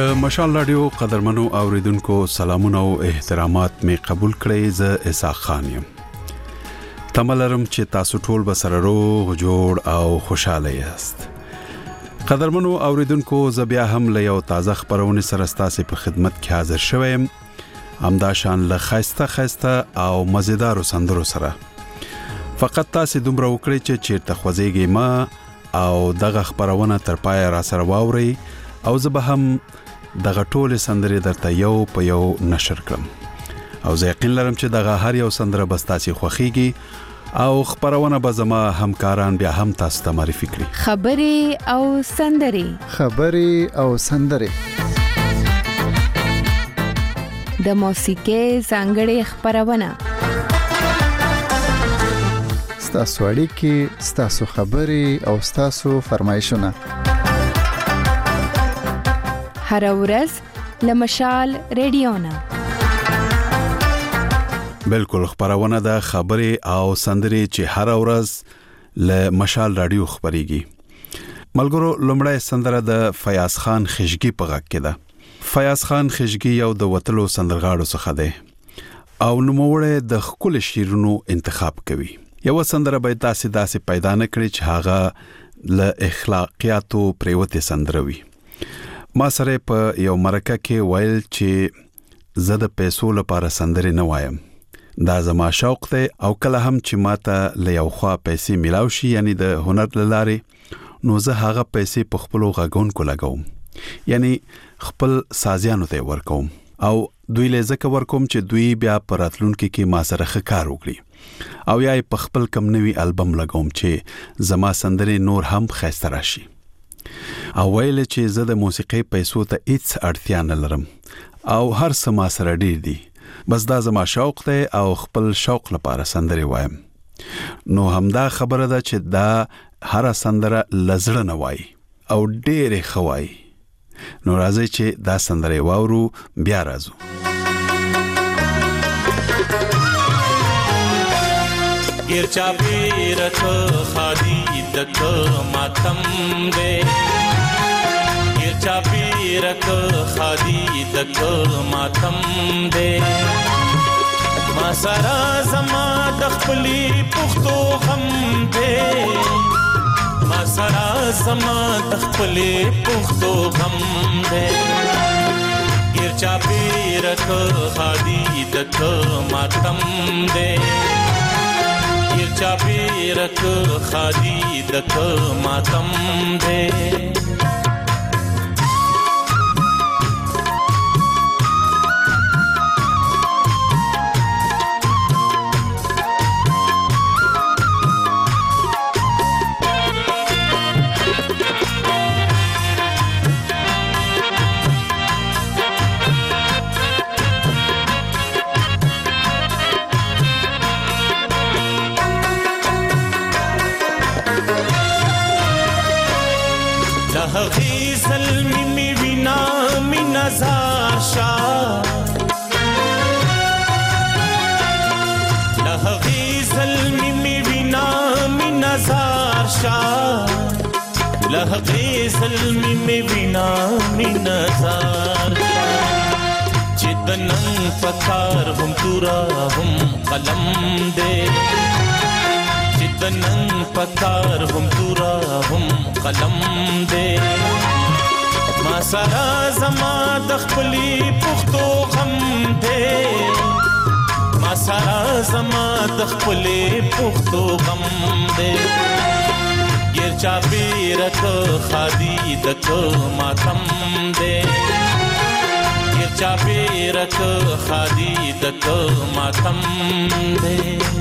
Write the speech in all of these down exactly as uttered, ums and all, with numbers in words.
د مشال رادیو قدرمنو اوریدونکو سلامونه او احترامات می قبول کړئ. ز اسحاق خان یم. تملرم چې تاسو ټول به سره روغ جوړ او خوشاله یاست. قدرمنو اوریدونکو ز بیا هم له یو تازه خبرونه سره ستاسو په خدمت کې حاضر شوم. همدا شان له خاسته خاسته او مزیدار سندرو سره. فقط تاسو دومره وکړئ چې چیرته خوځېږئ ما او دغه خبرونه تر پای را سره واورئ او زه به هم دغه ټول سندرې درته یو په یو نشر کړم او زه یقین لرم چې دغه هر یو سندره به تاسو خوښیږي او خبرونه به زما همکاران بیا هم تاسو ته معرفي کړي. خبرې او سندرې خبرې او سندرې د موسیقۍ ځانګړې خبرونه ستاسو اړیکې ستاسو خبرې او ستاسو فرمایشونه هر ورځ لمشال رادیو نه بالکل خبرونه د خبرې او سندرې چې هر ورځ له مشال رادیو خبريږي. ملګرو لومړی سندره د فیاض خان خشګي په غږ کې ده. فیاض خان خشګي یو د وتلو سندرغاړو څخه دی او نوموړی د خپل شیرونو انتخاب کوي. یو سندره به تاسو داسې پیدا نه کړی چې هغه له اخلاقیاتو پریوته سندروي. ما سره په یو مرکه کې ویل چې زه د پیسو لپاره سندرې نه وایم. دا زما شوق دی او کله هم چې ماته له یو خوا پیسې ملاو شي یعنی د هنر لارې نو زه هغه پیسې په خپل غاګونکو لګوم یعنی خپل سازیانو ته ورکوم او دوی له ځکه ورکوم چې دوی بیا په راتلونکي کې ما سره ښه کار وکړي او یا په خپل کم نوي البم لګوم چې زما سندرې نور هم ښایسته راشي. او ویل چې زه د موسیقۍ پیسو ته هیڅ اړتیا نه لرم او هر څه ما سره ډیر دي، بس دا زما شوق دی او خپل شوق لپاره سندرې وایم. نو همدا خبره ده چې دا هر سندره لزړه نه وای او ډېر خوای. نو راځي چې دا سندرې واورو بیا راځو. ګیر چا بیرت خالی دک ماتم دے ګیر چا بیرت خالی دک ماتم دے ما سرا زما د خپلې پښتو غم دے ما سرا زما د خپلې پښتو غم دے ګیر چا بیرت خالی دک ماتم دے چاپی رک خالی دک ماتم دے لهغی ظلمی می وینا می نظر شا لهغی ظلمی می وینا می نظر شا لهغی ظلمی می وینا می نظر چدنن پکار هم تورا هم قلم دے چدنن پکار هم تورا هم قلم دے ما سرا زما د خپلې پښتو غم دے ما سرا زما د خپلې پښتو غم دے ګیر چا بیرت خالی دک ماتم دے ګیر چا بیرت خالی دک ماتم دے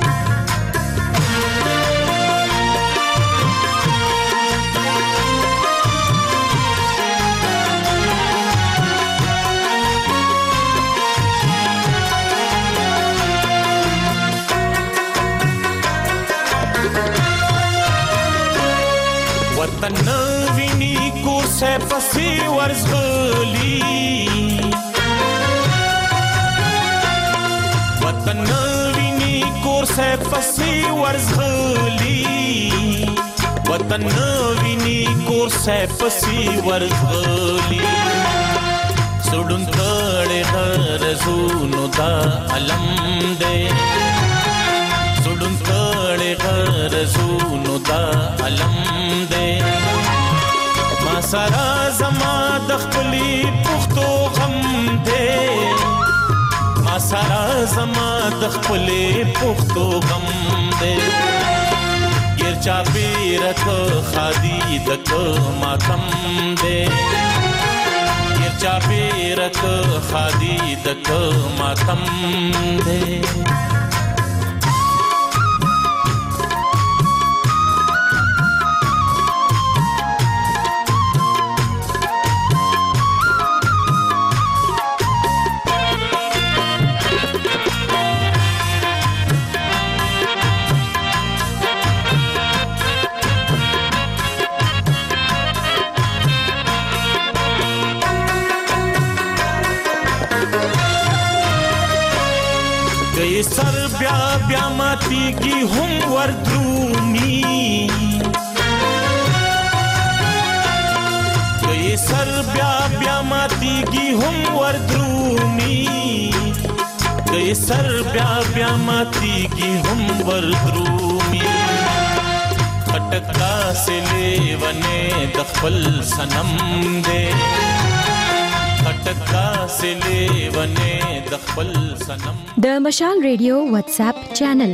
وطن ویني کو سے پسی ورزغلی وطن ویني کو سے پسی ورزغلی وطن ویني کو سے پسی ورزغلی سړون کړي غرزونو دا علم دې سړون کړي غرزونو دا علم دې ما سره زما د خپلې پښتو غم دې ما سره زما د خپلې پښتو غم دې ګر چا پیرک خادي دک ماتم دې ګر چا پیرک خادي دک ماتم دې سر بیا بیا ماتیږي هم وردرومي گئی سر بیا بیا ماتیږي هم وردرومي گئی سر بیا بیا ماتیږي هم وردرومي خټکا سے لیونے د خپل صنم دے خټکا سے لیونے د خپل صنم. د مشال ریډیو واتس اپ چینل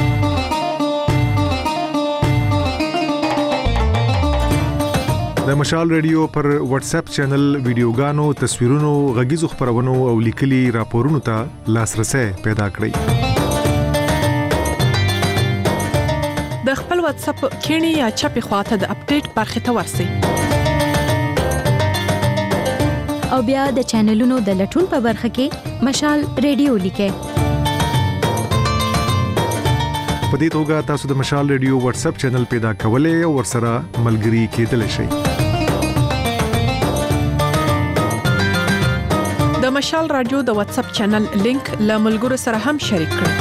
د مشال ریډیو پر واتس اپ چینل ویډیوګانو، تصویرونو، غږیزو خبرونو او لیکلي راپورونو ته لاسرسي پیدا کړئ. د خپل واتس اپ کینی یا چپی خواته د اپډیټ برخه ته ورسئ او بیا د چینلونو د لټون په برخه کې مشال ریډیو لیکئ. په دې توګه تاسو د مشال ریډیو واتس اپ چینل پیدا کولای او ورسره ملګري کېدلی شئ. د مشال رادیو د واتس اپ چینل لینک له ملګرو سره هم شریک کړئ.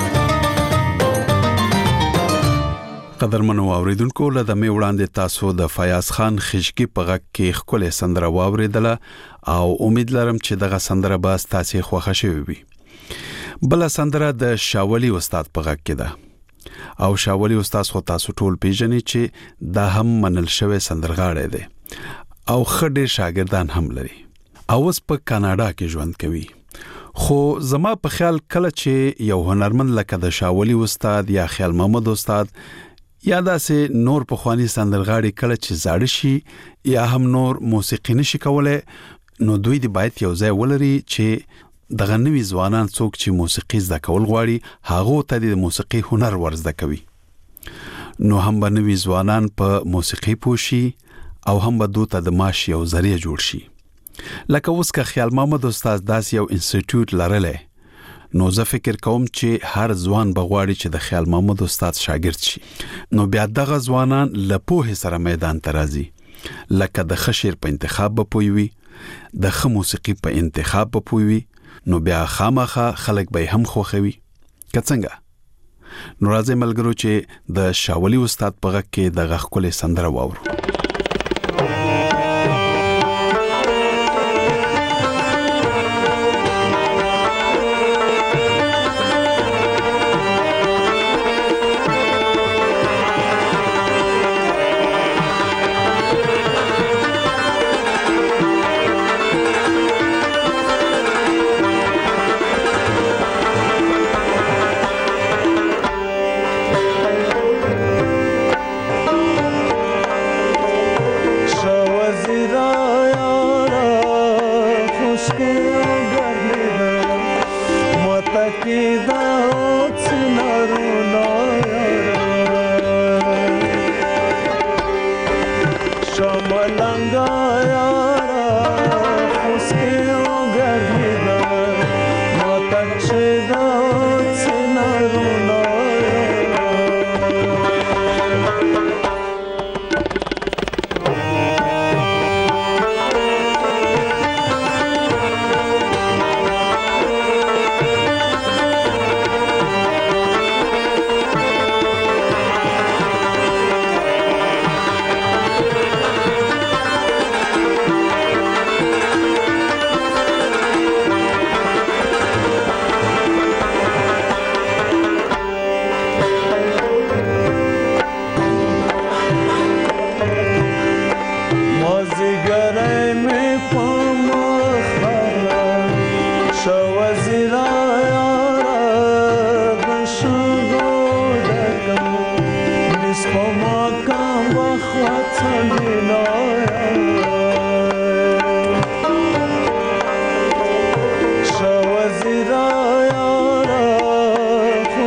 قدرمنو اوریدونکو، لدې مې وړاندې تاسو د فیاض خان خشکی په غږ کې خپل سندره واوریدله او امید لرم چې دغه سندره به تاسو خوښ شي وي. بل سندره د شاولی استاد په غږ کې ده او شاولی استاد خو تاسو ټول پیژنئ چې دا هم منل شوی سندرغاړی دی او خډې شاګردان هم لري او اوس په کاناډا کې ژوند کوي. خو زما په خیال کله چې یو هنرمند لکه د شاولی استاد یا خیال محمد استاد یا داسې نور په خواني سندرغاړي کله چې زاړه شي یا هم نور موسیقي نشي کولای، نو دوی دی باید یو ځای ولري چې دغه نوي ځوانان څوک چې موسیقي زده کول غواړي هغه ته د موسیقي هنر ورزده کوي. نو هم به نوي ځوانان په موسیقي پوشي او هم به دوی ته د معاش یو ذریعہ جوړ شي. لکه اوس که خیال محمد استاد داس یو انسټیټیوټ لرله، نو زه فکر کوم چې هر ځوان بغواړي چې د خیال محمد استاد شاګرد شي. نو بیا دغه ځوانان له پوهې سره میدان ته راځي، لکه د خشیر په انتخاب به پوي، د خ موسیقي په انتخاب به پوي، نو بیا خامخه خلک به هم خوخوي. که څنګه؟ نو راځي ملګرو چې د شاولی استاد په غږ کې د غږ کولې سندره واورو.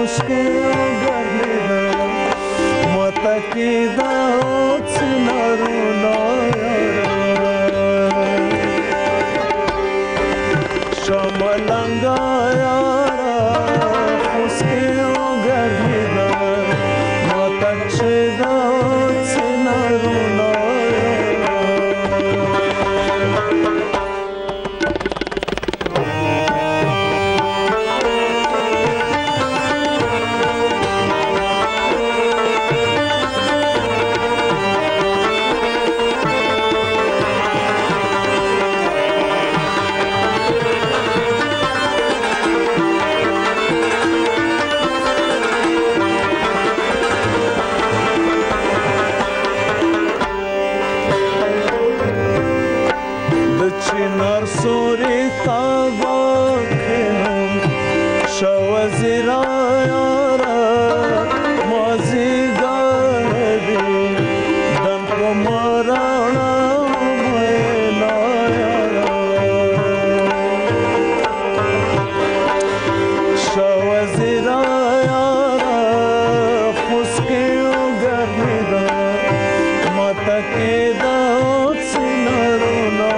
خشکی گرمیده متکیده چنارونه شمالنگا یارا خشکی گرمیده متکیده چنارونه چنار سوری تابا کنم شوازیرا یارا مازی گاردی دم کمارانا مینا یارا شوازیرا یارا خسکی و گرمی دا متکی دا چنارونا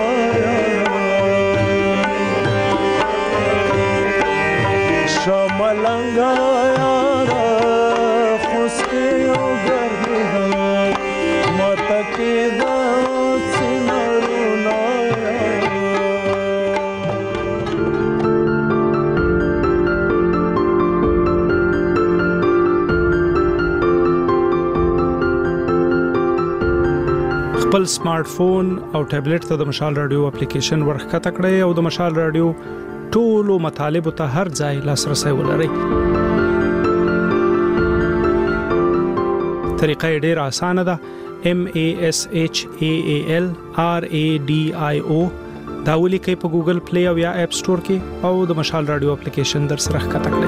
شمالنگا یارا خسکی و گرمی دا متکی دا چنارونا خپل سمارټ فون او ټابلیټ ته د مشال رادیو اپلیکیشن ورخته کړئ او د مشال رادیو ټولو مطالب ته هر ځای لاسرسي ولرئ. طریقه ډېر اسانه ده. M A S H A A L R A D I O دا ولیکئ په ګوګل پلی او یا اپ سٹور کې او د مشال رادیو اپلیکیشن در سره ښکته کړئ.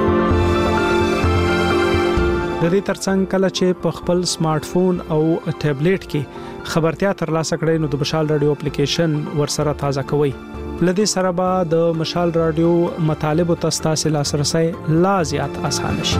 د دې ترڅنګ کله چې په خپل سمارټ فون او ټابلیټ کې خبرتیا ترلاسه کړئ نو د مشال رادیو اپلیکیشن ورسره تازه کوئ. لدې سره به د مشال رادیو مطالب او تاسو لاسرسي لا زیات آسان شي.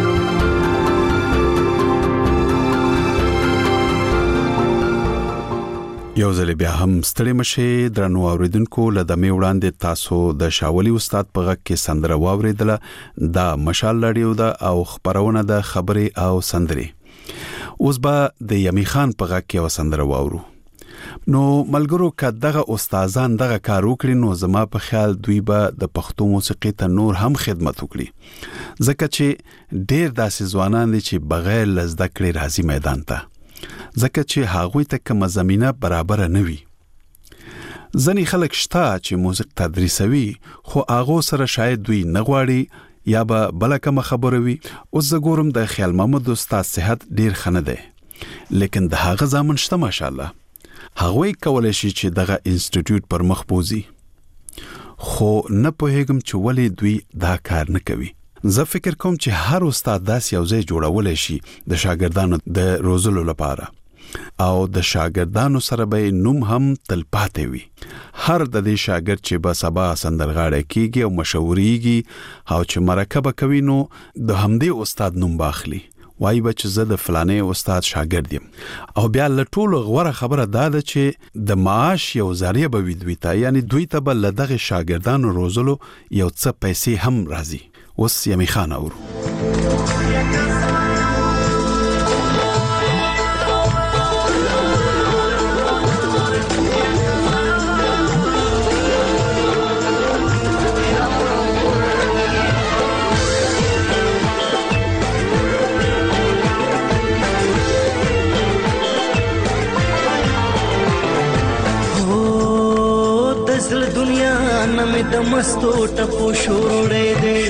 یو ځل بیا هم ستړي مشه درنو اوریدونکو لدمه وړاندې تاسو د شاولي استاد په غږ کې سندره واوریدله. دا مشال رادیو دا او خبرونه د خبري او سندري. اوس به د یمی خان په غږ کې وسندره واورو. نو ملګرو که دغه استادان دغه کار وکړي نو زما په خیال دوی به د پښتو موسیقي ته نور هم خدمت وکړي. ځکه چې ډېر داسې ځوانان دي چې بغیر لزده کړي راځي میدان ته. ځکه چې هغوی ته کومه زمينه برابر نه وي. ځنې خلک شته چې موسیقي تدریسوي خو هغه سره شاید دوی نه غواړي یا به بل کوم خبره وي. اوس زه ګورم د خیال محمد استاد صحت ډیر خنه ده لیکن د هغه ځامن شته ماشاءالله. هغوی کولای شي چې دغه انسټیټیوټ پر مخ بوزي خو نه پوهیږم چې ولی دوی دا کار نه کوي. زه فکر کوم چې هر استاد داس یو ځای جوړولای شي د شاګردانو د روزلو لپاره او د شاګردانو سره به نوم هم تلپاتې وي. هر د دې شاګرد چې به سبا سندرغاړی کیږي او مشهوريږي او چې مرکه کوي نو د همدې استاد نوم باخلي وای بچ زه د فلانه استاد شاګرد یم او بیا لټول غوړه خبره دا ده چې د معاش یو ذریعہ به وي دوی ته، یعنی دوی ته بل دغه شاګردانو روزلو یو څه پیسې هم راځي. اوس یمی خان اورو. में दमस्तो टपो शोरे दे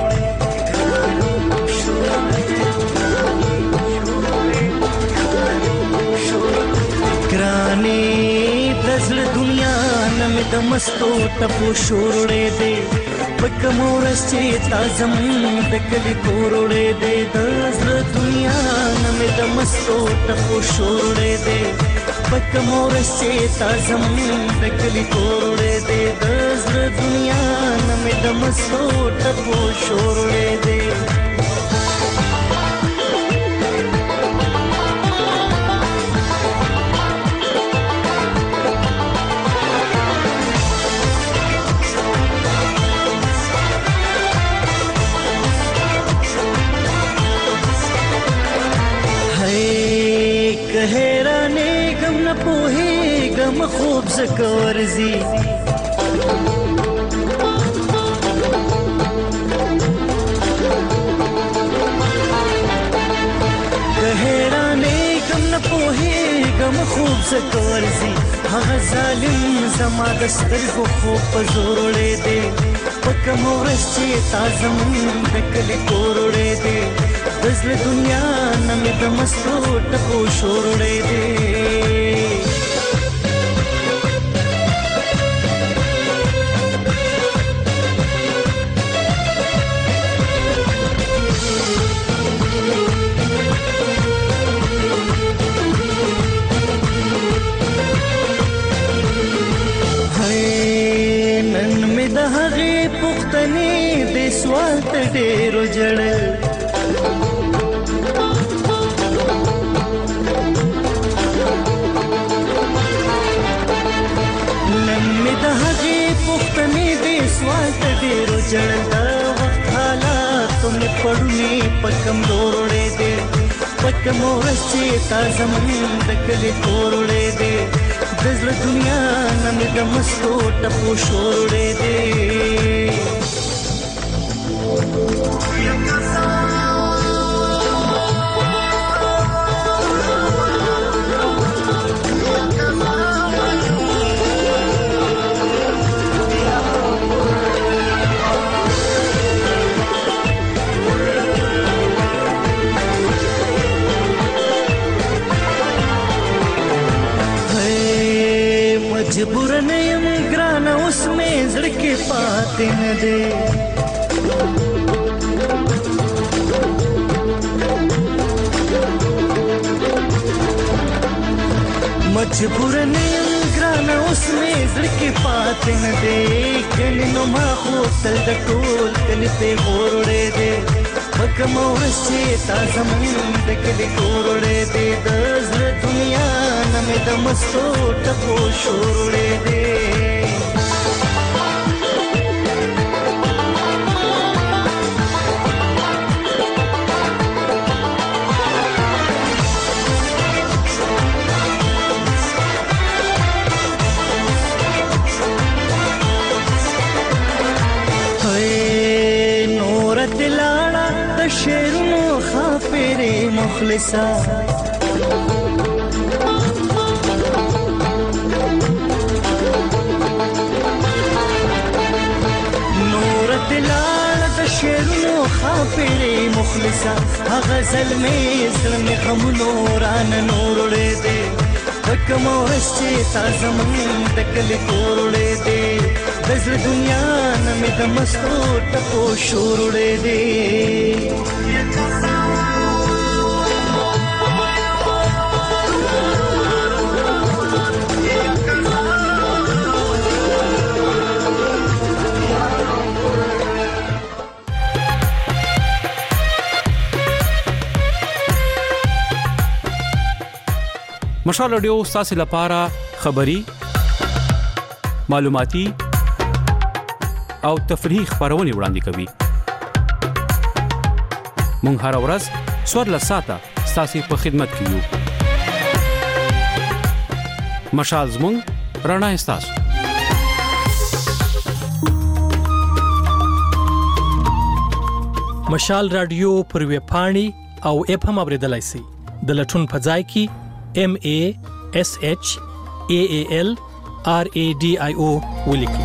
ग्राने दजल दुनिया न में दमस्तो टपो शोरे दे पकमोरस चे ताजम दकली कोरोड़े दे दजल दुनिया न में दमस्तो टपो शोरे दे पकमोरस चे ताजम दकली कोरोड़े दे दजल दुनिया न में दमस्तो टपो शोरे दे هیرانې غم نه پوهېږم خوب زکه ورځي که هیرانې غم نه پوهېږم خوب زکه ورځي هغه ظالم زما د سترګو خوب په زور وړی دی په کومه ورځ چې تا زمون د کلي کور وړی دی د زړه دنیا نه مې د مستو ټپو شور وړی دی سوال ته ډېرو جړل نن مې د هغې پوښتنې دې سوال ته ډېرو جړل د وخت حالاتو مې پړونې په کمزور وړی دی په کومه ورځ چې تا زمون د کلي کور وړی دی د زړه دنیا نه مې د مستو ټپو شور وړی دی مجبور نه یم ګرانه اوس مې زړه کې پاتې نه دی مجبور نه یم ګرانه اوس مې زړه کې پاتې نه دی ګڼې نو ما خو تل د ټول کلي پیغور وړی دی په کومه ورځ چې تا زمون د کلي کور وړی دی د زړه دنیا نه مې د مستو ټپو شور وړی دی شیرونو خافرې مخلصا نور دلال د شیرونو خافرې مخلصا هغه زلمې زلمې غمونو رانه نور وړی دی په کومه ورځ چې تا زمون د کلي کور وړی دی د زړه دنیا نه مې د مستو ټپو شور وړی دی مشال رادیو ستاسو لپاره خبری معلوماتي او تفریحي خبرونه وړاندې کوي مونږ هر ورځ څوارلس ساعته ستاسو په خدمت کې یو مشال زموږ رڼا ستاسو مشال رادیو پر ویب پاڼې او اپ هم اوریدلای شئ د لټون په ځای کې M A S H A A L R A D I O ولیکئ.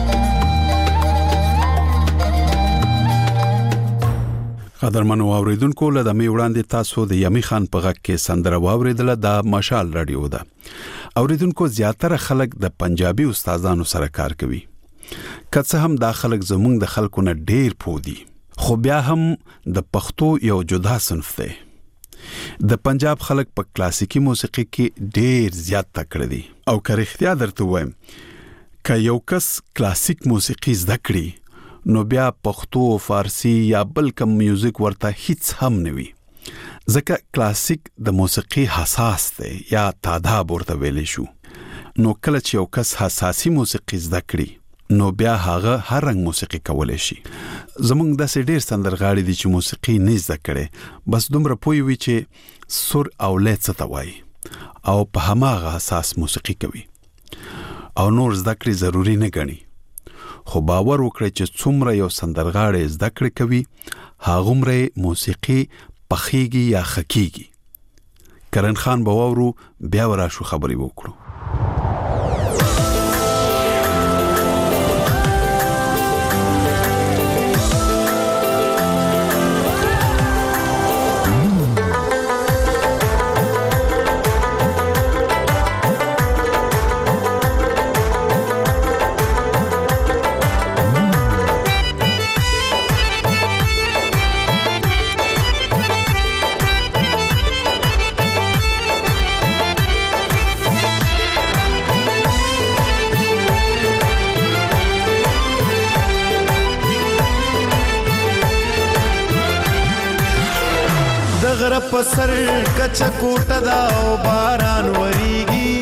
قدرمنو اوریدونکو له دمه وړاندې تاسو د یمی خان په غږ کې سندره واوریدله د مشال رادیو ده. اوریدونکو زیاتره خلک د پنجابي استادانو سره کار کوي. که څه هم دا خلک زموږ د خلکو نه ډیر پودي خو بیا هم د پښتو یو جدا صنف دی. د پنجاب خلک په کلاسیکی موسیقي کې ډیر زیات تکړه دي او که رښتیا درته وایم که یو کس کلاسیک موسیقي زده کړي نو بیا پښتو فارسی یا بل کوم میوزیک ورته هیڅ هم نه وي ځکه کلاسیک د موسیقي حساس دی یا تاداب ورته ویلی شو نو کله چې یو کس حساسي موسیقي زده کړي نو بیا هغه هر رنګ موسیقي کولای شي. زمونږ داسې ډیر سندرغاړي دي چې موسیقي نه زده کړي بس دومره پوي وي چې سر او لې څه ته وایي او په هماغه اساس موسیقي کوي او نور زده کړې ضروری نه ګڼي، خو باور وکړئ چې څومره یو سندرغاړی زده کړې کوي هغومره موسیقي پخېږي یا خکېږي. کرن خان به واورو، بیا وراشو خبرې وکړو. پسر کچ کوټه دا او باران وریږي،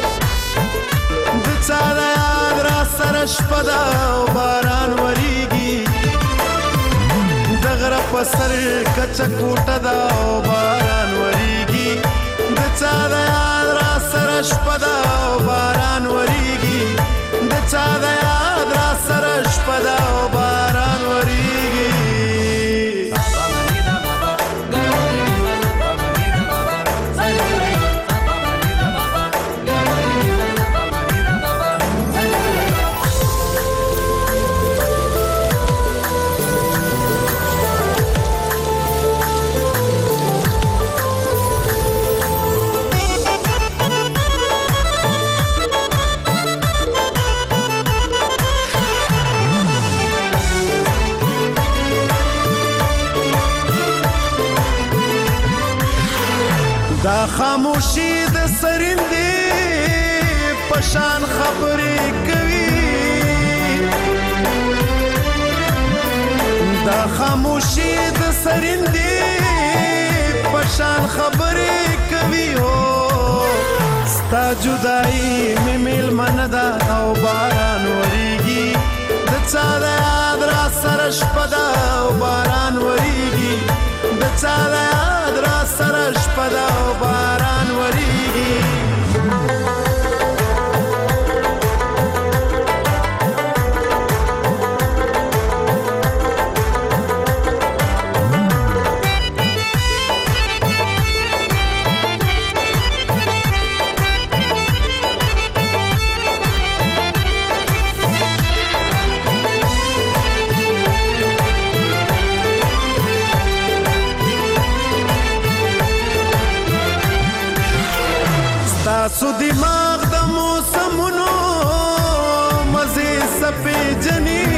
د چا د یاد را سره شپه دا او باران وریږي. د غره پسر کچ کوټه دا او باران وریږي، د چا د یاد را سره شپه دا او باران وریږي، د چا د یاد را سره شپه دا او باران وریږي. دا خاموشي د سرندې پشان خبرې کوي، دا خاموشي د سرندې پشان خبرې کوي. هو ستا جدائی مې میلمنه ده او باران وریږي، د چا د یاد را سره شپه ده او باران وریږي، د چا د یاد را سره شپه ده او باران وریږي. تاسو دماغ د موسمونو مزه سپې جنې،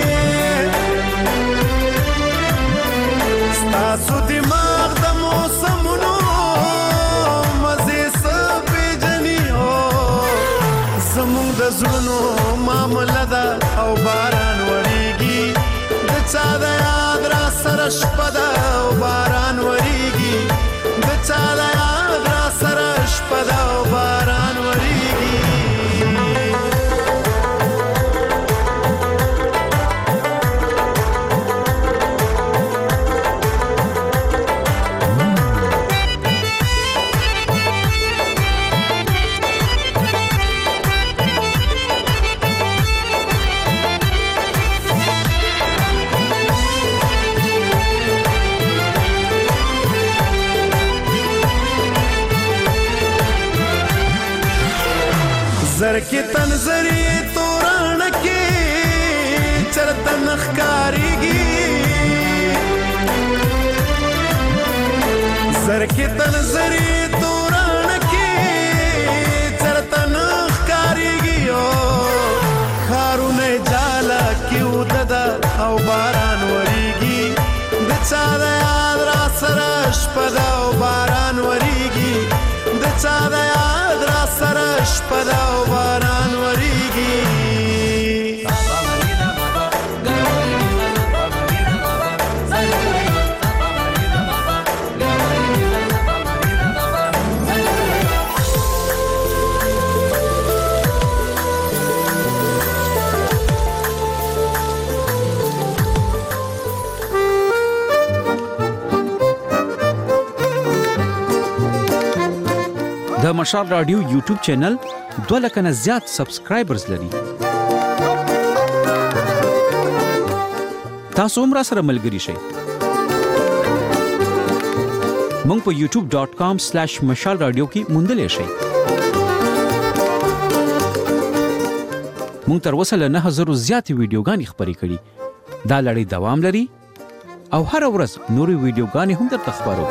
تاسو دماغ د موسمونو مزه سپې جنې. او زموږ د زړونو معامله ده او باران وریږي، د چا د یاد را سره شپه ده او باران وریږي، د چا د یاد را سره شپه ده او باران وریږي. زر کې تنظری توران کې چرته نخکاریږي، زر کې تنظری توران کې چرته نخکاریږي. او خارونه جالا کې وددا او باران وریږي، د چا د یاد را سره شپه ده او باران وریږي، د چا د یاد را سره شپه ده او باران وریږي. د مشال رادیو یوټیوب چینل دوه لکه نه زیات سبسکرایبرز لري. تاسو هم راسره ملګري شئ. مونږ په یوټیوب ډاٹ کام سلیش مشال رادیو کې موندلی شئ. مونږ تر اوسه له نه هزارو زیاتې ویډیوګانې خپرې کړي. دا لړۍ دوام لري او هر ورځ نورې ویډیوګانې هم درته خپرو.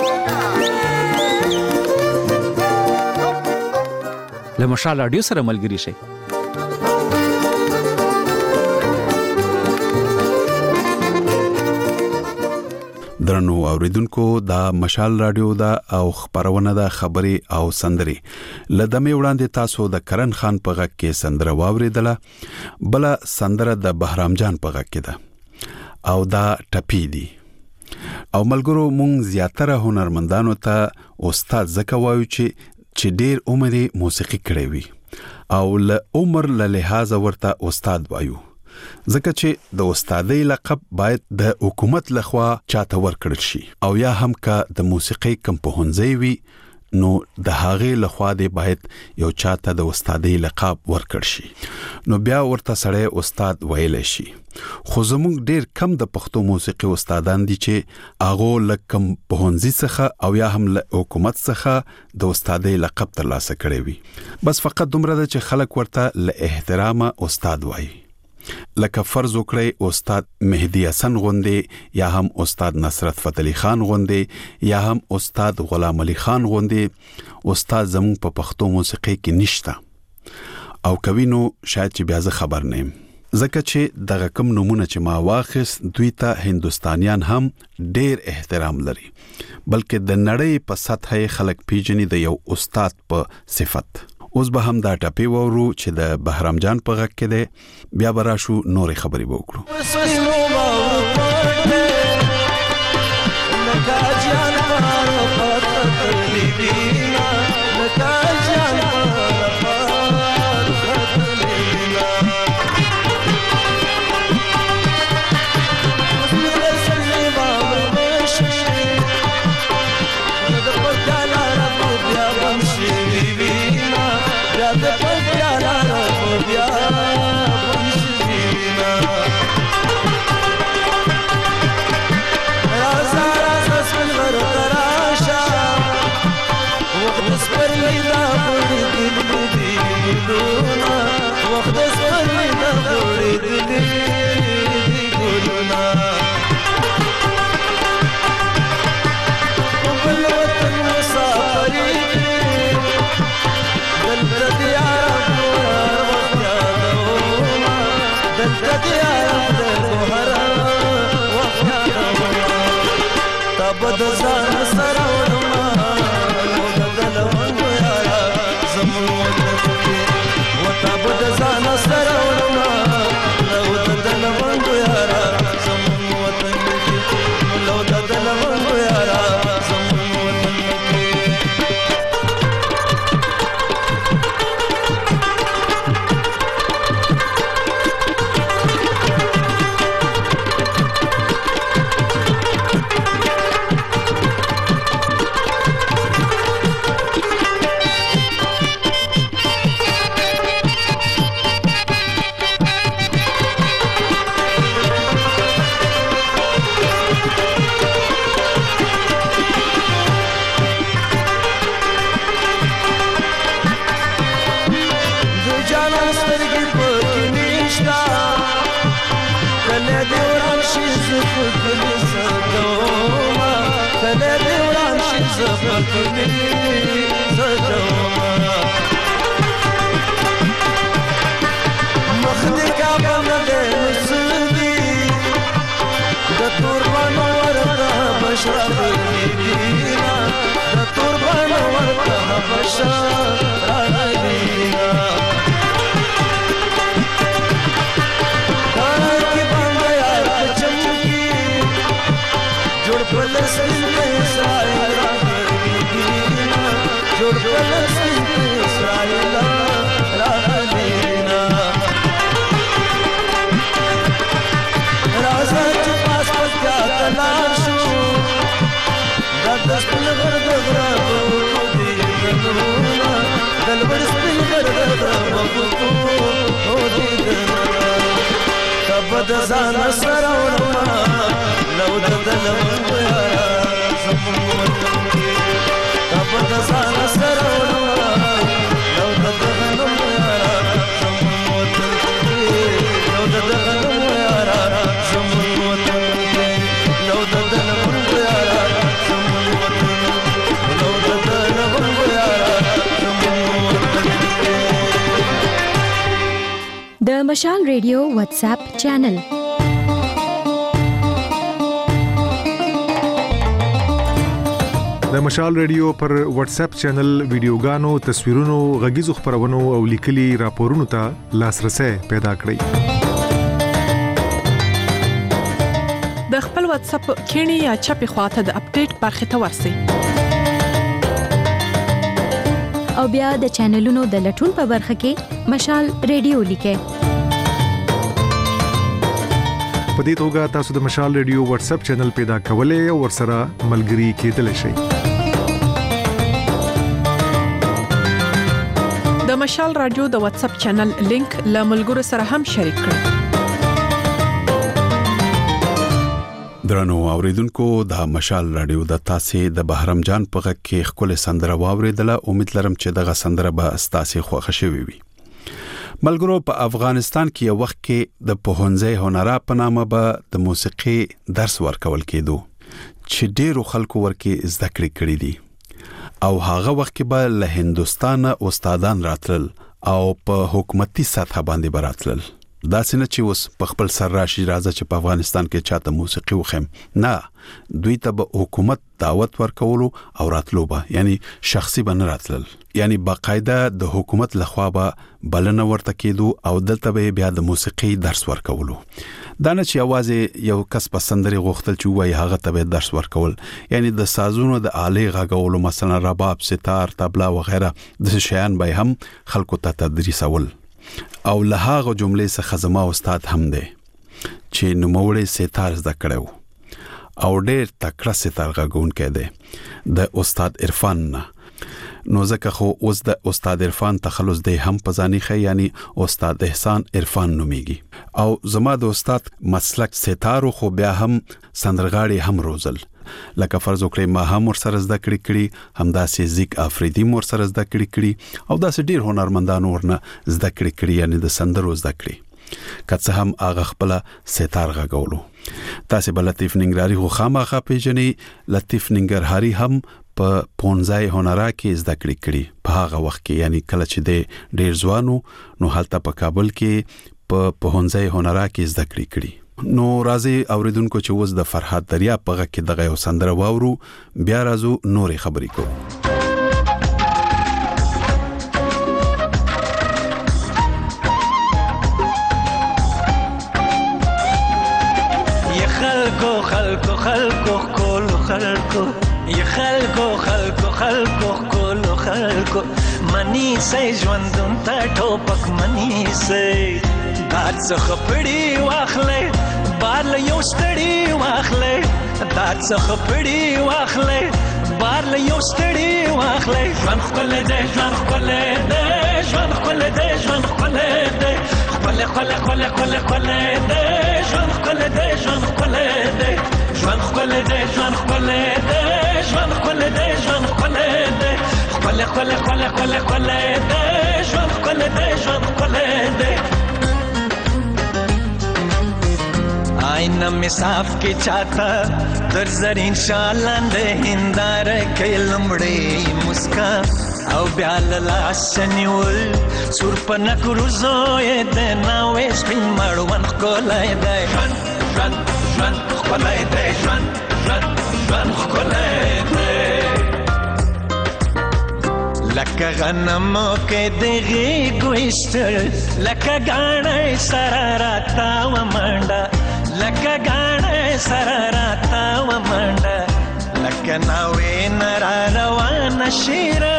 له مشال رادیو سره ملګري شئ. درنو اوریدونکو دا مشال رادیو دا او خبرونه دا خبري او سندري لدمه وړاندې تاسو د کرن خان په غږ کې سندره واوریدله. بل سندره د بهرام جان په غږ کې ده او دا ټپی دي. او ملګرو مونږ زیاتره هنرمندانو ته استاد زکه وایو چې چې ډیر عمر موسیقي کړی وي او له عمر له لحاظ ورته استاد وایو، ځکه چې د استادۍ لقب باید د حکومت لخوا چاته ورکړل شي او یا هم کا د موسیقي کم پهونځي وي نو د هغه لخوا دی باید یو چاته د استادۍ لقب ورکړ شي نو بیا ورته سړی استاد ویل شي. خو زموږ ډیر کم د پښتو موسیقي استادان دي چې هغه لکم پهونځي څخه او یا هم له حکومت څخه د استادۍ لقب ترلاسه کړی وي. بس فقط دومره ده چې خلک ورته له احترامه استاد وایي. لکه فرض وکړئ استاد مهدی حسن غوندې یا هم استاد نصرت فتح علي خان غوندې یا هم استاد غلام علي خان غوندې استاد زموږ په پښتو موسیقي کې نشته او کوي نو شاید چې بیا زه خبر نه یم، ځکه چې دغه کم نمونه چې ما واخیست دوی ته هندوستانیان هم ډیر احترام لري، بلکې د نړۍ په سطح خلک پیژني د یو استاد په صفت. اوس به هم دا ټپی وورو چې د بهرام جان په غږ کې ده، بیا به راشو نورې خبرې به وکړو. That's د ځان سره وړم لو د دلم یارا زمون وطن کې تب د ځان سره وړم لو د دلم یارا زمون وطن کې لو د دلم یارا زمون وطن کې لو د دلم یارا زمون وطن لو د دلم یارا زمون وطن کې د مشال ریډیو واتس اپ چینل د مشال ریډیو پر واتس اپ چینل ویډیوګانو تصویرونو غږیزو خبرونو او لیکلي راپورونو ته لاسرسي پیدا کړئ د خپل واتس اپ کینی یا چپی خواته د اپډیټ برخه ته ورسی او بیا د چینلونو د لټون په برخه کې مشال ریډیو لیکه په دې توګه تاسو د مشال ریډیو واتس اپ چینل پیدا کولای او ورسره ملګري کېدلی شئ د مشال رادیو د واتس اپ چینل لینک له ملګرو سره هم شریک کړئ درنو اوریدونکو د مشال رادیو د تاسې د بهرام جان په غږ کې خپل سندره واوریدله امید لرم چې دغه سندره به تاسې خوښ شوي وي ملګرو په افغانستان کې یو وخت کې د پوهنځي هنرا په نامه به د موسیقي درس ورکول کېدو چې ډېرو خلکو ورکې زده کړې کړې دي او هغه وخت کې به له هندستان استادان راتلل او په حکومتي سطح باندې براتلل دا څنګه چې اوس په خپل سر راشي راځي چې په افغانستان کې چاته موسیقي وخم نه دوی ته به حکومت دعوت ورکولو او راتلو به یعنی شخصي بن راتلل یعنی باقاعده د حکومت لخوا به بلنه ورته کېدو او دلته به بیا د موسیقي درس ورکولو دا نه چې आवाज یو کس پسندري غوښتل چې وای هغه ته به درس ورکول یعنی د سازونو د آلې غاغولو مثلا رباب ستار طبلا وغیرہ د شیان به هم خلکو ته تدریس اول او له هغه جملې څخه زما استاد هم دی چې نوموړی ستار زده کړو او ډېر تکړه ستار غاګون کړي د استاد عرفان نه نو ځکه خو اوس د استاد عرفان تخلص دی هم پزانی خي یعنی استاد احسان عرفان نوميږي او زما د استاد مسلک ستارو خو بیا هم سندرغاړي هم روزل لکه فرض وکړئ ما هم ورسره زده کړې کړي همداسې زیک افریدي ورسره زده کړې کړي او داسې ډیر هنرمندانو ورنه زده کړې کړي یعنی د سندرو زده کړي کڅه هم هغه خپل ستار غاګولو تاسو بل لطیف ننګرهاري خو خامخا پیژنې لطیف ننګرهاري هم په پونځای هنرا کې زده کړې کړي په هغه وخت کې یعنی کله چې د ډیر ځوانو نو حالت په کابل کې په پونځای هنرا کې زده کړې کړي نو راځي اوریدونکو چې وز د فرحات دریا په غږ کې دغه یو سندره واورو بیا راځو نورې خبرې کوو خلکو خلکو خلکو کول خلکو یا خلکو خلکو خلکو کول خلکو منی سې ژوندون ته ټوپک منی سې دات څخه پړی واخلې بار له یو ستړي واخلې دات څخه پړی واخلې بار له یو ستړي واخلې ژوند خپل دې ژوند خپل دې ژوند خپل دې ژوند خپل دې خپل خپل خپل خپل خپل دې ژوند خپل دې ژوند خپل دې ژوند خپل دې ژوند خپل دې ژوند خپل دې ژوند خپل دې خپل خپل خپل خپل خپل دې ژوند خپل دې ژوند خپل دې آئینه می صاف کې چاته در زرین شالند هندار کې لمړې مسکا او بیا لاس نیول سور پنا کروزوې د ناوې سپین مړوند کولای دی ژوند ژوند ژوند کولای دی ژوند ژوند ژوند کولای دی لکه غنمو کې دغه ګوشتل لکه غاڼې سره راتا و منډه لکه غاڼې سره راتا و منډه لکه ناوې نرا روان شیرا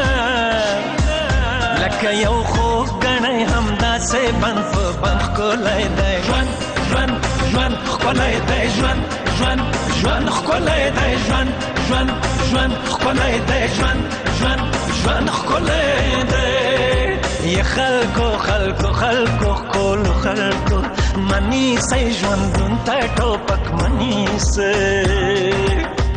لکه یو خو غنې همدا سه بنف بنف کولای دی ژوند ژوند ژوند کولای دی ژوند ژوند ژوند کولای دی ژوند ژوند ژوند کولای دی ژوند ژوند ژوند کولای دی یا خلکو خلکو خلکو کول خلکو منی سي ژوندون ته ټوپک منی سي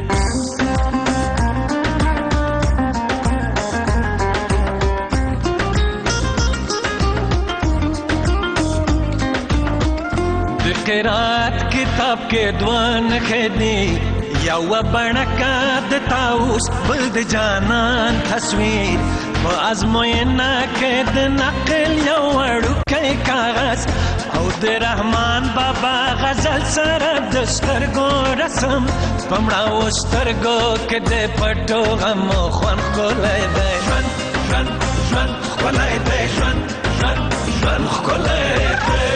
قرات کتاب کې دوان خېدی یو بڼکا د تاوس بل د جانان تصویر په ازموینه کې د نقل یو وړوکی کاغذ او د رحمان بابا غزل سره د سترګو رسم پمړه و سترګو کې د پټو غم خوان ښکلی دی ژوند ژوند ژوند ښکلی دی ژوند ژوند ژوند ښکلی دی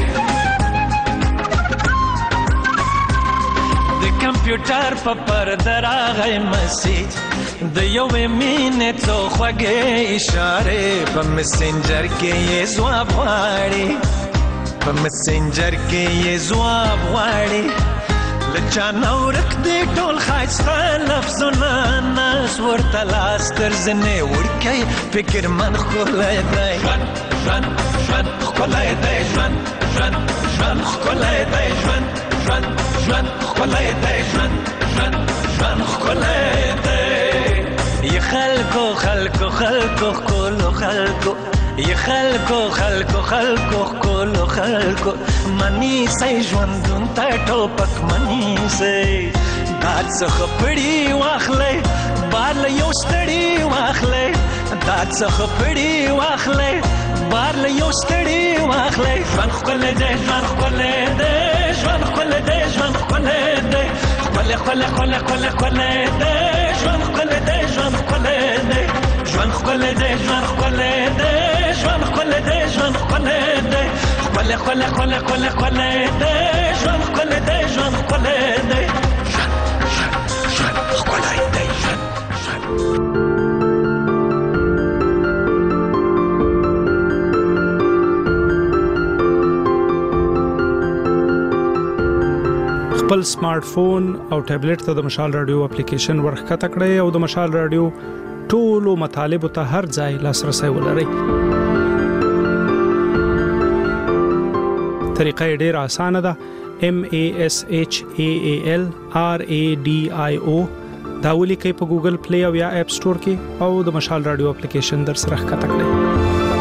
کمپیوټر په پرده راغی مسیج د یوې مینې څو خوږې اشارې په مسنجر کې یې ځواب غواړي په مسنجر کې یې ځواب غواړي له چا نه ورک دی ټول ښایسته لفظونه ناز ورته لاس تر زنې وړکی فکرمن ښکلی دی ژوند ژوند ژوند ښکلی دی ژوند ژوند ژوند ښکلی دی ژوند ژوند ژوند ښکلی دی ژوند ژوند ژوند ښکلی دی یا خلکو خلکو خلکو ښکلو خلکو یا خلکو خلکو خلکو ښکلو خلکو منی سي ژوندون ته ټوپک منی سي داد څخه پړي واخلئ بار له یو ستړي واخلئ داد څخه پړي واخلئ بار له یو ستړي واخلئ ژوند ښکلی دی ژوند ښکلی دی ژوند ښکلی دی ژوند ښکلی دی ښکلی ښکلی ښکلی ښکلی ښکلی دی ژوند ښکلی دی ژوند ښکلی دی ژوند ښکلی دی ژوند ښکلی دی ژوند ښکلی دی ژوند ښکلی دی ښکلی ښکلی ښکلی ښکلی ښکلی دی ژوند ښکلی دی ژوند ښکلی دی ژوند ژوند ژوند ښکلی دی ژوند خپل سمارټ فون او ټابلیټ ته د مشال رادیو اپلیکیشن ورخته کړئ او د مشال رادیو ټولو مطالب ته هر ځای لاسرسي ولرئ. طریقه ډیره اسانه ده. M A S H A A L R A D I O دا ولیکئ په ګوګل پلی او یا اپ سٹور کې او د مشال رادیو اپلیکیشن در سره ښکته کړئ.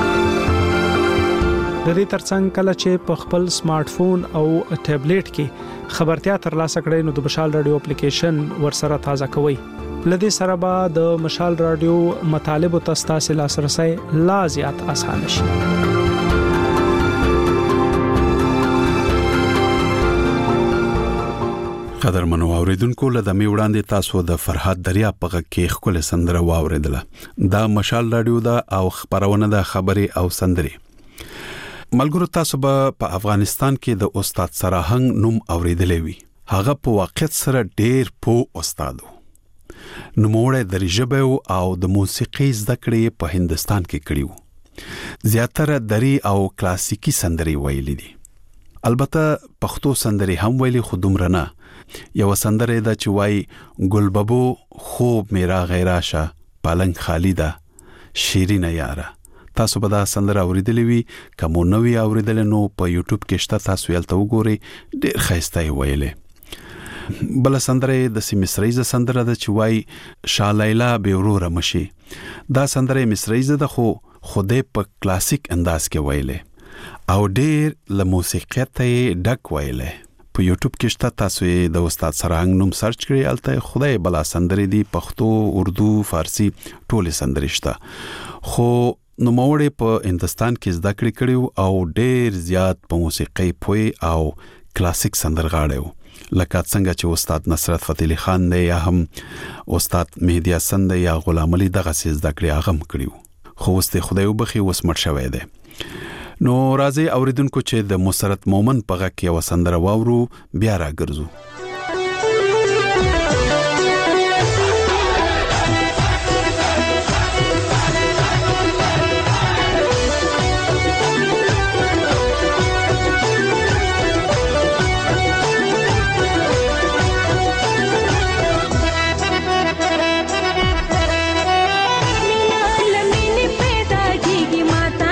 د دې ترڅنګ کله چې په خپل سمارټ فون او ټابلیټ کې خبرتیا ترلاسه کړئ نو د مشال رادیو اپلیکیشن ورسره تازه کوئ. لدې سره به د مشال رادیو مطالب او تاسو لاسرسي لا زیات آسان شي. قدر منو اوریدونکو له دمه وړاندې تاسو د فرحات دریا په غږ کې خپل سندره واوریدله. دا مشال رادیو دا او خبرونه د خبري او سندري. ملګرو تاسو به په افغانستان کې د استاد سراهنګ نوم اوریدلې وي. هغه په واقعیت سره ډېر پوه استاد و. نوموړی د ژبې او د موسیقي زده کړې په هندستان کې کړیو. زیاتره دري او کلاسیکي سندري ویلي دي. البته پښتو سندري هم ویلي خو دومره نه. یو سندره ده چې وای ګلببو خوب میرا غیراشه پالنګ خالیدا شیرینه یاره. تاسو به دا سندره اوریدلې وي. کومو نوې اوریدل نو په یوټیوب کې شته تاسو یې ته وګورئ. ډېر ښایسته ویلې. بل سندره د سیمسریزه سندره ده چې وای شالیلا بیورور مشي. دا سندره مصریزه ده خو خوده په کلاسیک انداز کې ویلې او ډېر له موسیقیت ډک ویلې. په یوټیوب کې شته تاسو یې د استاد سراهنګ نوم سرچ کړئ. الته خدای بلا سندري دي پښتو اردو فارسی ټول سندري شته. خو نو موړې په هندستان کې زده کړې کړیو او ډېر زیات په موسیقي پوي او کلاسیک سندرغاړی و. لکه څنګه چې استاد نصرت فتح علي خان دی یا هم استاد مهدی حسن دی یا غلام علي دغه زده کړې هغه هم کړیو. خو واست خدای وبخي وسمټ شوی دی. نو راځي اوریدونکو چې د مسرت مومن په غږ کې وسندره واورو بیا راګرځو. لمینه پیدا کیږي ماتا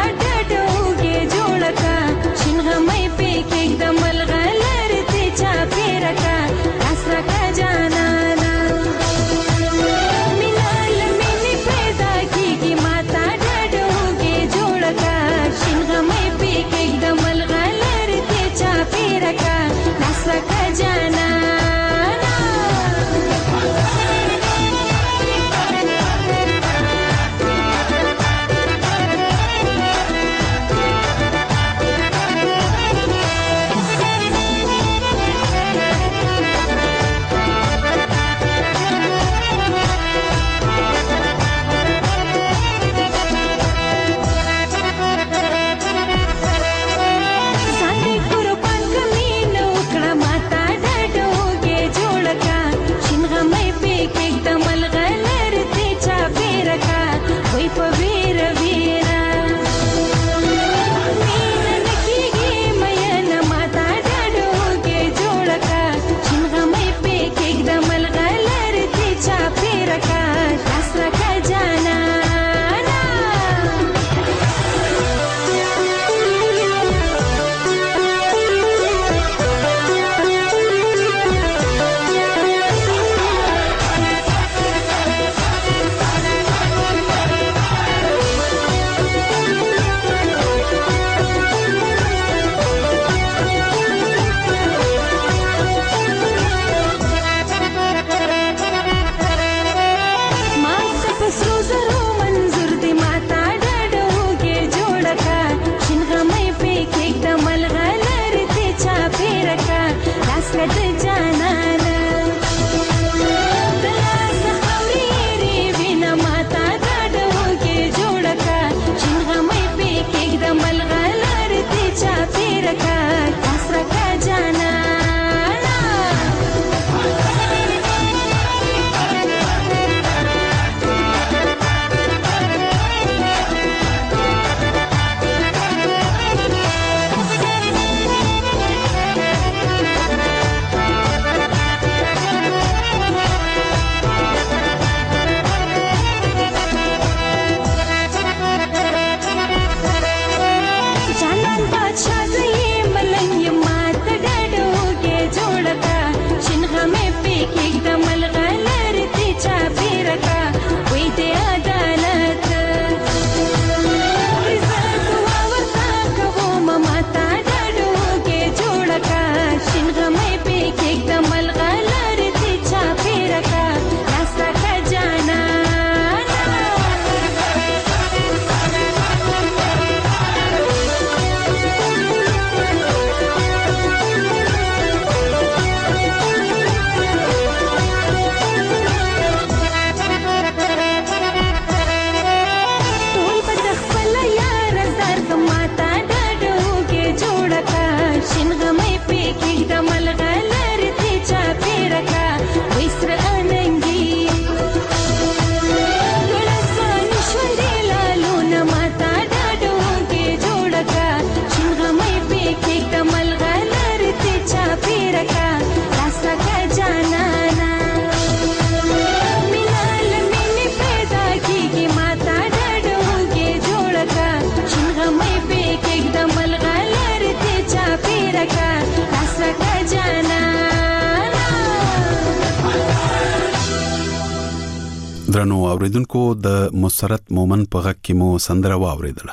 درنو اوریدونکو د مسرت مومن په غږ کې مو سندره واوریدله.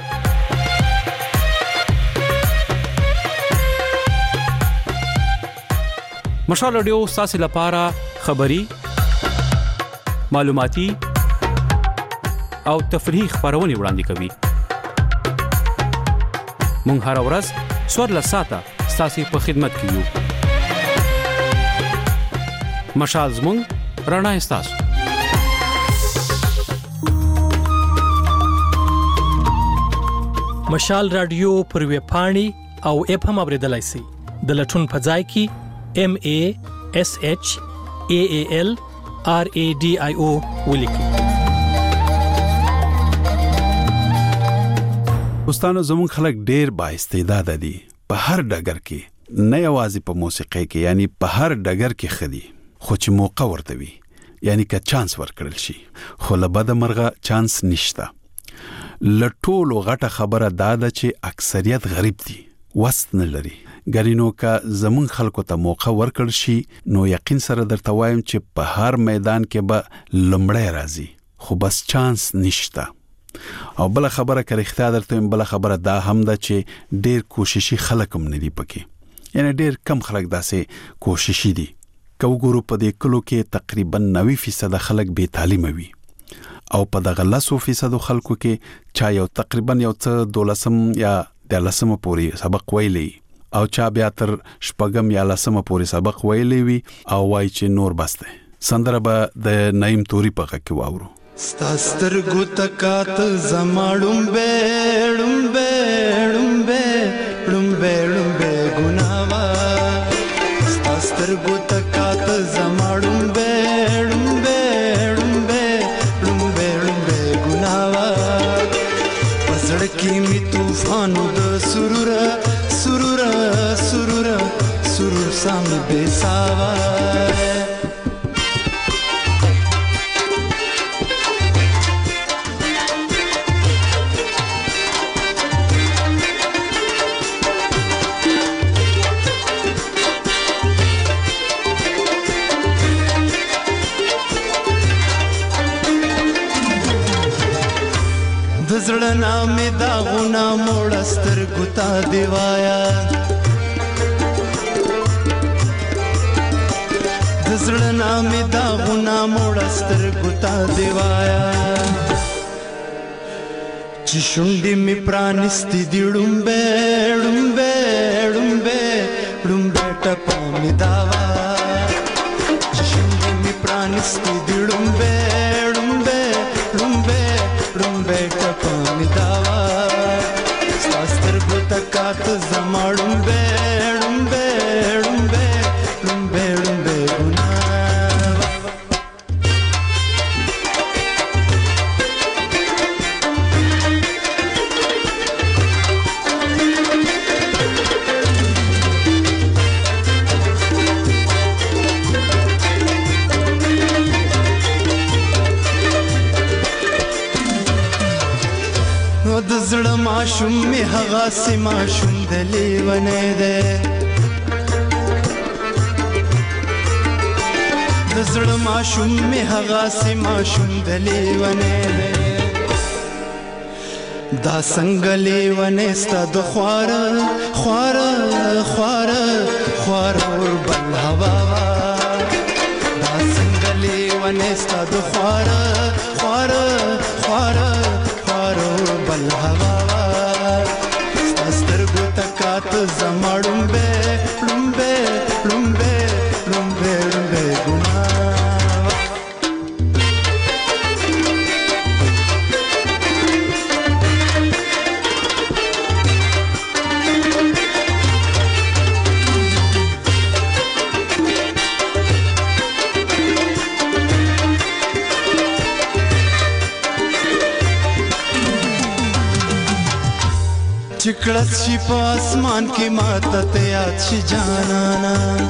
مشال رادیو ستاسو لپاره خبري معلوماتي او تفریحي خبرونه وړاندې کوي. مونږ هر ورځ څوارلس ساعته ستاسو په خدمت کې یو. مشال زموږ رڼا ستاسو. مشال رادیو پر ویب پاڼې او اپ هم اوریدلای شئ. د لټون په ځای کې M A S H A A L R A D I O ولیکئ. دوستانو زموږ خلک ډېر با استعداد دي په هر ډګر کې، نه یوازې په موسیقۍ کې، یعنی په هر ډګر کې خدي، خو چې موقع ورته وي، یعنی که چانس ورکړل شي، خو له بده مرغه چانس نشته. لټولو غټه خبره دا ده چې اکثریت غریب دي، وست نه لري. ګرینو که زمون خلکو ته موقع ورکړ شي نو یقین سره درته وایم چې په هر میدان کې به لمړی راځي، خو بس چانس نشته. او بل خبره که رښتیا درته وایم، بل خبره دا هم ده چې ډیر کوششي خلک هم نه دي پکې، یعنی ډیر کم خلک داسې کوششي دي. که وګورو په دې کلو کې تقریبا نوي فیصد خلک بې تعلیمه وي، او په دغه لسو فیصدو خلکو کې چا یو تقریبا یو څه دولسم یا دیارلسمه پورې سبق ویلی، او چا بیا تر شپږم یا لسمه پورې سبق ویلی وي او وایي چې نور بس دی. سندره به د نعیم توري په غږ کې واورو. ستا سترګو تکات زما ړومبې ړومبې ړومبې ړومبې ړومبې ګناه وه، ستا سترګو تکات زما ړومبې ړومبې ړومبې ړومبې ړومبې ګناه وه، په زړه کې مې طوفانو د سروره سروره سروره سرور سامي بې ساوه. زړه نامې داغونه موړه سترګو ته دې وایا، د زړه نامې داغونه موړه سترګو ته دې وایا، چې شونډې مې پرانیستې دي ړومبې ړومبې ړومبې ړومبې ټپه مې دا وه، چې شونډې مې پرانیستې دي ړومبې ړومبې ړومبې ړومبې ټپه مې دا وه، ستا سترګو تکات زما ړومبې ړومبې ړومبې ړومبې ړومبې ګناه وه. د زړه ماشوم می هغه سي ماشوم د لیونی دی، د زړه ماشوم می هغه سي ماشوم د لیونی دی، دا څنګه لیونی ستا د خواره خواره خواره خواره اور بل هوا وه، دا څنګه لیونی ستا د خواره خواره خواره بل هوا وه، ستا سترګو تکات زما ړومبې ړومبې ړومبې ړومبې ړومبې ګناه وه. چې کړس شي په اسمان کې ماته ته یاد شي جانانا،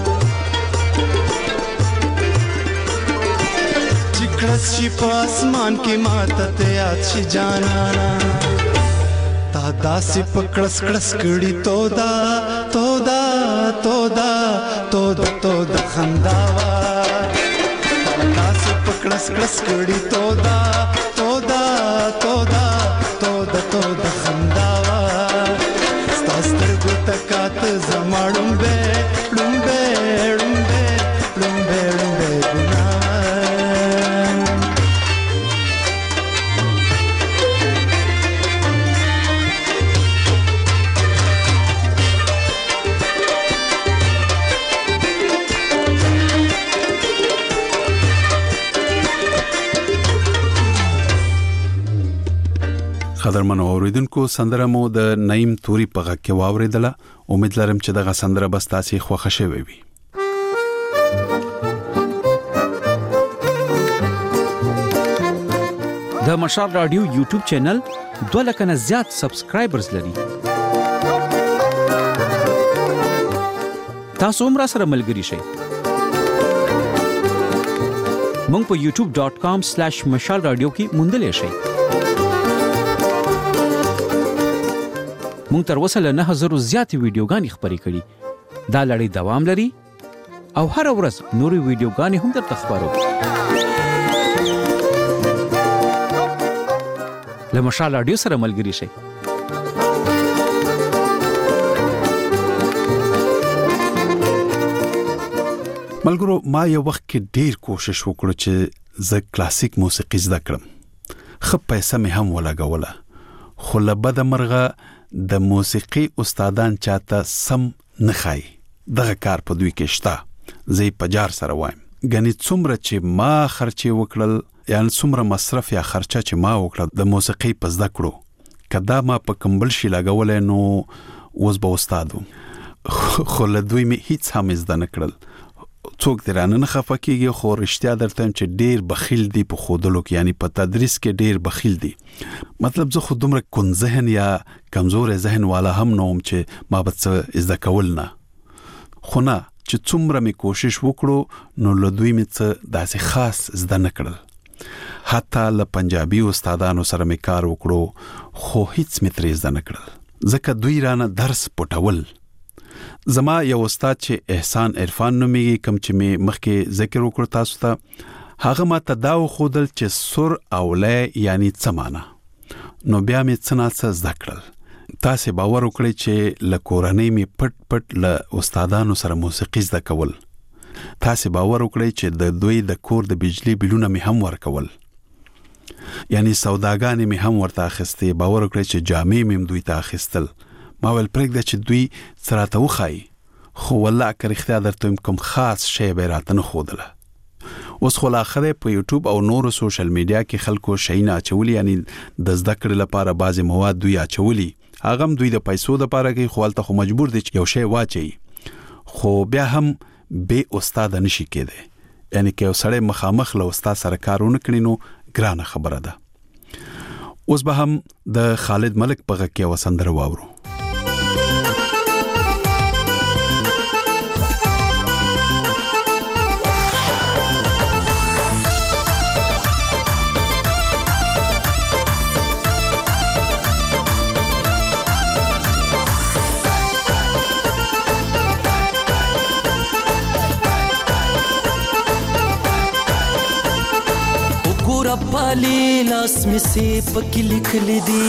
چې کړس شي په اسمان کې ماته ته یاد شي جانانا، تا داسې په کړس کړس کړي تودا تودا تودا تودا تودا خندا وه، تا داسې په کړس کړس کړي تودا تودا تودا تودا تودا خنداوا ستاستر ګټکات زماړم به لومبه لومبه لومبه لومبه ګنا قدرمن اوریدونکو سندره مو د نعیم توري په غږ کې واوریدله. امید لرم چې دغه سندره بس تاسو خوښه شوي وي. د مشال رادیو یوټیوب چینل دوه لک نه زیات سبسکرایبرز لري. تاسو هم را سره ملګري شئ. مونږ په یوټیوب ډاٹ کام سلیش مشال رادیو کې موندلې شئ. مونږ تر اوسه له نه هزارو زیاتې ویډیوګانې خپرې کړي. دا لړۍ دوام لري او هر ورځ نورې ویډیوګانې هم درته خپرو. له مشال رادیو سره ملګري شئ. ملګرو ما یو وخت کې ډیر کوشش وکړ چې زه کلاسیک موسیقي زده کړم. خو پیسې مې هم ولګوله. خو له بده مرغه د موسیقي استادان چاته سم نه خای. دغه کار په دوی کې شته. زه په جار سره وایم. غني څومره چې ما خرچې وکړل یعنی څومره مصرف یا خرچه چې ما وکړه د موسیقي په زده کړو کدا ما په کمبل شي لګولې نو اوس به استادو. خو له دوی مې هیڅ هم زده نه کړل. څوک درانه نه خفه کیږي خو رښتیا درته چې ډیر بخیل دي په خودلو کې یعنی په تدریس کې ډیر بخیل دي. مطلب زه خو دومره کون ذهن یا کمزور ذهن والا هم نوم چې ما به څه زده کول نه. خو نه چې څومره مې کوشش وکړو نو له دوی مې څه داسې خاص زده نه کړل. حتی له پنجابي استادانو سره مې کار وکړو خو هیڅ مې ترې زده نه کړل ځکه دوی رانه درس پټول. زما یو استاد چې احسان عرفان نومېږي کوم چې مې مخکې ذکر وکړ تاسو ته هغه ما ته دا وښودل چې سر او لې یعنی څه معنی. نو بیا مې څه نه څه زده کړل. تاسې باور وکړئ چې له کورنۍ مې پټ پټ له استادانو سره موسیقي زده کول. تاسې باور وکړئ چې د دوی د کور د بجلی بلونه مې هم ورکول یعنی سوداګانې مې هم ورته اخیستې. باور وکړئ چې جامې مې دوی ته اخیستل. ما ول پرېږده چې دوی سراته وخایي خو والله که رښتیا درته کوم خاص شی به راته نه ښودله. اوس خو لا آخره په یوټیوب او نورو سوشل میډیا کې خلکو شیونه اچولي یعنی د زده کړې لپاره بعضې مواد دوی اچولي. هغه هم دوی د پیسو دپاره کوي خو هلته خو مجبور دي چې یو شی واچوي. خو بیا هم بې استاده نشي کېدی. یعنی که یو سړی مخامخ له استاد سره کار ونه کړي نو ګرانه خبره ده. اوس به هم د خالد ملک په غږ کې یوه سندره واورو. पाली लास में से पकी लिख ली दी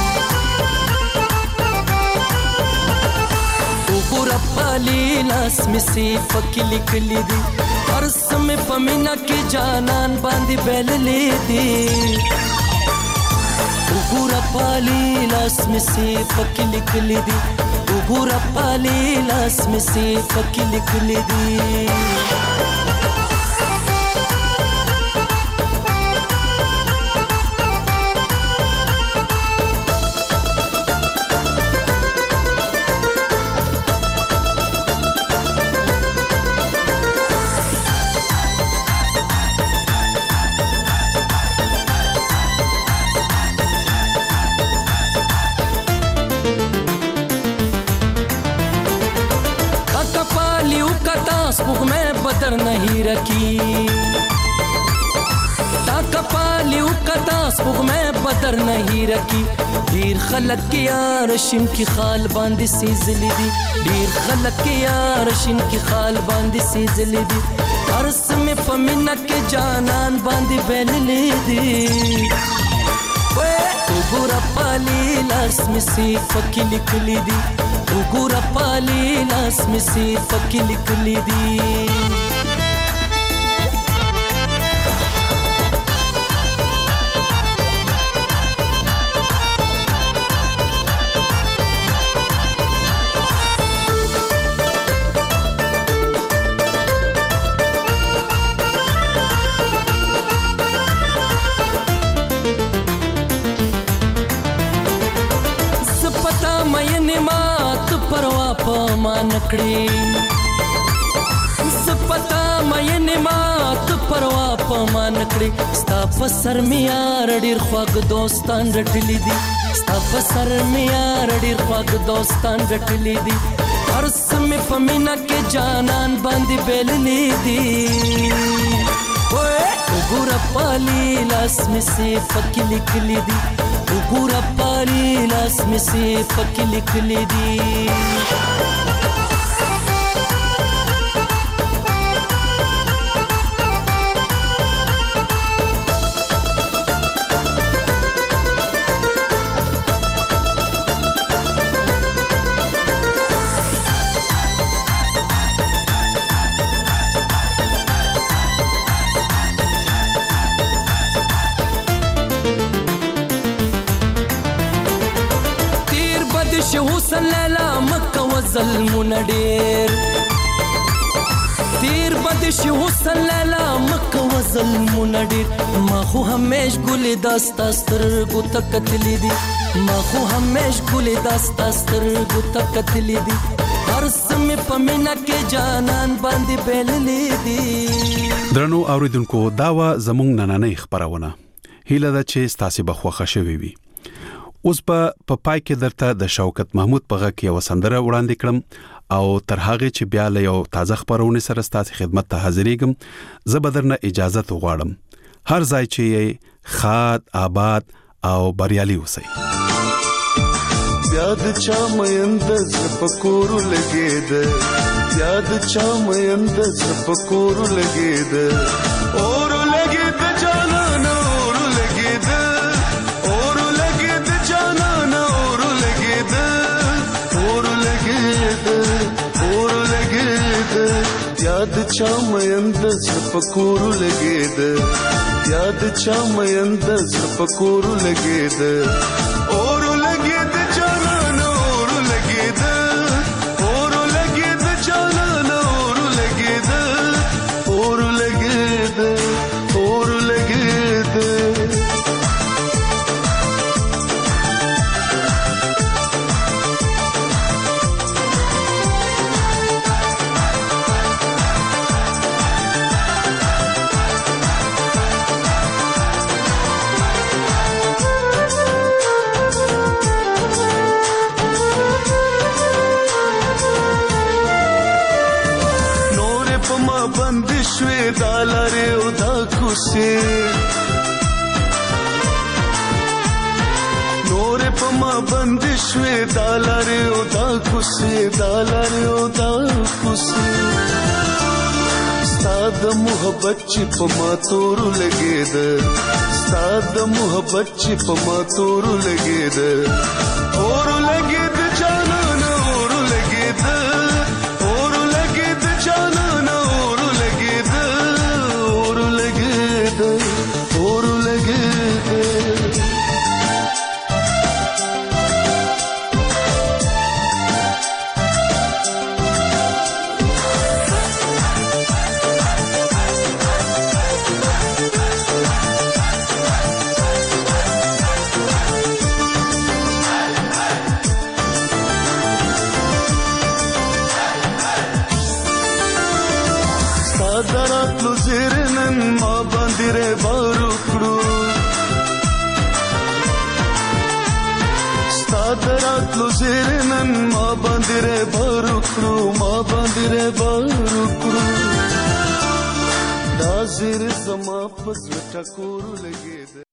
पूरा पाली लास में से पकी लिख ली दी हर समय पमीना के जानन बांधी बैल ले दी पूरा पाली लास में से पकी लिख ली दी पूरा पाली लास में से पकी लिख ली दी नहीं रखी ताका पाली उकता स्पुग में बदर नहीं रखी दीर खलक के यार शिम की खाल बांधी सी जली दी दीर खलक के यार शिम की खाल बांधी सी जली दी ارس می پمینا کې جانان باندې بللې دي وګوره پالي لاس می سي فکې لیکلې دي وګوره پالي لاس می سي فکې لیکلې دي نکړي سپتا مې ما ته پروا په ما نکړي ستا په سر مې یار ډېر خواږ دوستان رټلي دي ستا په سر مې یار ډېر خواږ دوستان رټلي دي هر څه مې په مینا کې جانان باندې بللي دي وګوره پالي لاس مې سي فکې لیکلي دي وګوره پالي لاس مې سي فکې لیکلي دي ظلمونه ډېر تیر بد شي حسن لیلا مکه و ظلمونه ډېر ما خو همیش ګلې داستا سترګو ته کتلې دي ما خو همیش ګلې داستا سترګو ته کتلې دي هر څه مې په مینا کې جانان باندې بللې دي درنو اوریدونکو دا وا زموږ نننۍ خبرونه هیله ده چې ستاسو به خوښه شوي وي اوس په پای کې درته د شوکت محمود په غږ کې یو سندره وړاندې کړم او تر هغه چې بیا له یو تازه خبرونه سره ستاسو خدمت ته حاضرېږم زه به درنه اجازه وغواړم هر ځای چې خاد آباد او بریالي اوسئ یاد چا مېند زپکور لګید یاد چا مېند زپکور لګید اور لګید جانان اور لګید یاد چا مېند زپکور لګید یاد چا مېند زپکور لګید اور لګید جانان اور لګید اور لګید جانان اور لګید اور لګید اور لګید بندشوي دالاره او دا کوسه نور په ما بندشوي دالاره او دا کوسه دالاره او دا کوسه ستاد محبت چې په ما تور لګید ستاد محبت چې په ما تور لګید اور لګید جانان اور لګید اور لګید جانان اور لګید صدرات لو زیرنن ما باندې ره بارو کړو صدرات لو زیرنن ما باندې ره بارو کړو ما باندې ره بارو کړو دا زیر زما پس ټکور لګید